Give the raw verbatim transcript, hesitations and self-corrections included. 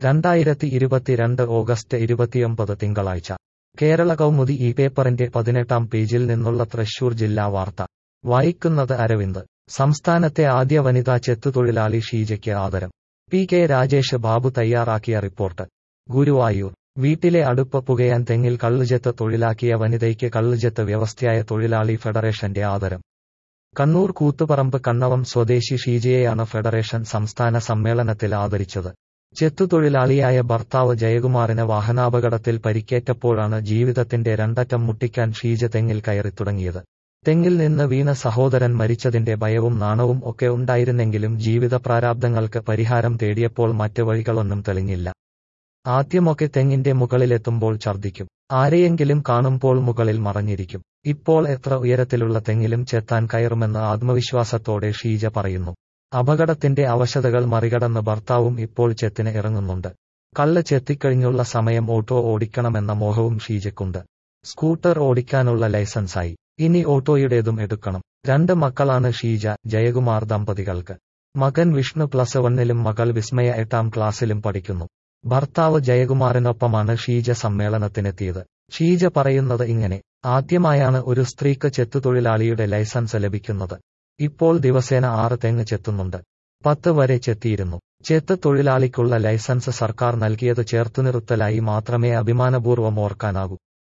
രണ്ടായിരത്തി ഇരുപത്തിരണ്ട് ഓഗസ്റ്റ് ഇരുപത്തിയൊമ്പത് തിങ്കളാഴ്ച കേരള കൗമുദി ഈ പേപ്പറിന്റെ പതിനെട്ടാം പേജിൽ നിന്നുള്ള തൃശൂർ ജില്ലാ വാർത്ത വായിക്കുന്നത് അരവിന്ദ്. സംസ്ഥാനത്തെ ആദ്യ വനിതാ ചെത്തുതൊഴിലാളി ഷീജയ്ക്ക് ആദരം. പി കെ രാജേഷ് ബാബു തയ്യാറാക്കിയ റിപ്പോർട്ട്. ഗുരുവായൂർ. വീട്ടിലെ അടുപ്പ് പുകയാൻ തെങ്ങിൽ കള്ളുചെത്ത് തൊഴിലാക്കിയ വനിതയ്ക്ക് കള്ളുചെത്ത് വ്യവസായ തൊഴിലാളി ഫെഡറേഷന്റെ ആദരം. കണ്ണൂർ കൂത്തുപറമ്പ് കണ്ണവം സ്വദേശി ഷീജയെയാണ് ഫെഡറേഷൻ സംസ്ഥാന സമ്മേളനത്തിൽ ആദരിച്ചത്. ചെത്തുതൊഴിലാളിയായ ഭർത്താവ് ജയകുമാറിന് വാഹനാപകടത്തിൽ പരിക്കേറ്റപ്പോഴാണ് ജീവിതത്തിന്റെ രണ്ടറ്റം മുട്ടിക്കാൻ ഷീജ തെങ്ങിൽ കയറിത്തുടങ്ങിയത്. തെങ്ങിൽ നിന്ന് വീണ സഹോദരൻ മരിച്ചതിന്റെ ഭയവും നാണവും ഒക്കെ ഉണ്ടായിരുന്നെങ്കിലും ജീവിത പ്രാരാബ്ദങ്ങൾക്ക് പരിഹാരം തേടിയപ്പോൾ മറ്റ് വഴികളൊന്നും തെളിഞ്ഞില്ല. ആദ്യമൊക്കെ തെങ്ങിന്റെ മുകളിലെത്തുമ്പോൾ ഛർദ്ദിക്കും. ആരെയെങ്കിലും കാണുമ്പോൾ മുകളിൽ മറഞ്ഞിരിക്കും. ഇപ്പോൾ എത്ര ഉയരത്തിലുള്ള തെങ്ങിലും ചെത്താൻ കയറുമെന്ന് ആത്മവിശ്വാസത്തോടെ ഷീജ പറയുന്നു. അപകടത്തിന്റെ അവശതകൾ മറികടന്ന് ഭർത്താവും ഇപ്പോൾ ചെത്തിന് ഇറങ്ങുന്നുണ്ട്. കള്ള് ചെത്തിക്കഴിഞ്ഞുള്ള സമയം ഓട്ടോ ഓടിക്കണമെന്ന മോഹവും ഷീജയ്ക്കുണ്ട്. സ്കൂട്ടർ ഓടിക്കാനുള്ള ലൈസൻസായി. ഇനി ഓട്ടോയുടേതും എടുക്കണം. രണ്ട് മക്കളാണ് ഷീജ, ജയകുമാർ ദമ്പതികൾക്ക്. മകൻ വിഷ്ണു പ്ലസ് വണ്ണിലും മകൾ വിസ്മയ എട്ടാം ക്ലാസ്സിലും പഠിക്കുന്നു. ഭർത്താവ് ജയകുമാറിനൊപ്പമാണ് ഷീജ സമ്മേളനത്തിനെത്തിയത്. ഷീജ പറയുന്നത് ഇങ്ങനെ: ആദ്യമായാണ് ഒരു സ്ത്രീക്ക് ചെത്തുതൊഴിലാളിയുടെ ലൈസൻസ് ലഭിക്കുന്നത്. ഇപ്പോൾ ദിവസേന ആറ് തെങ്ങ് ചെത്തുന്നുണ്ട്. പത്ത് വരെ ചെത്തിയിരുന്നു. ചെത്ത് തൊഴിലാളിക്കുള്ള ലൈസൻസ് സർക്കാർ നൽകിയത് ചേർത്തുനിർത്തലായി മാത്രമേ അഭിമാനപൂർവ്വം ഓർക്കാനാകൂ.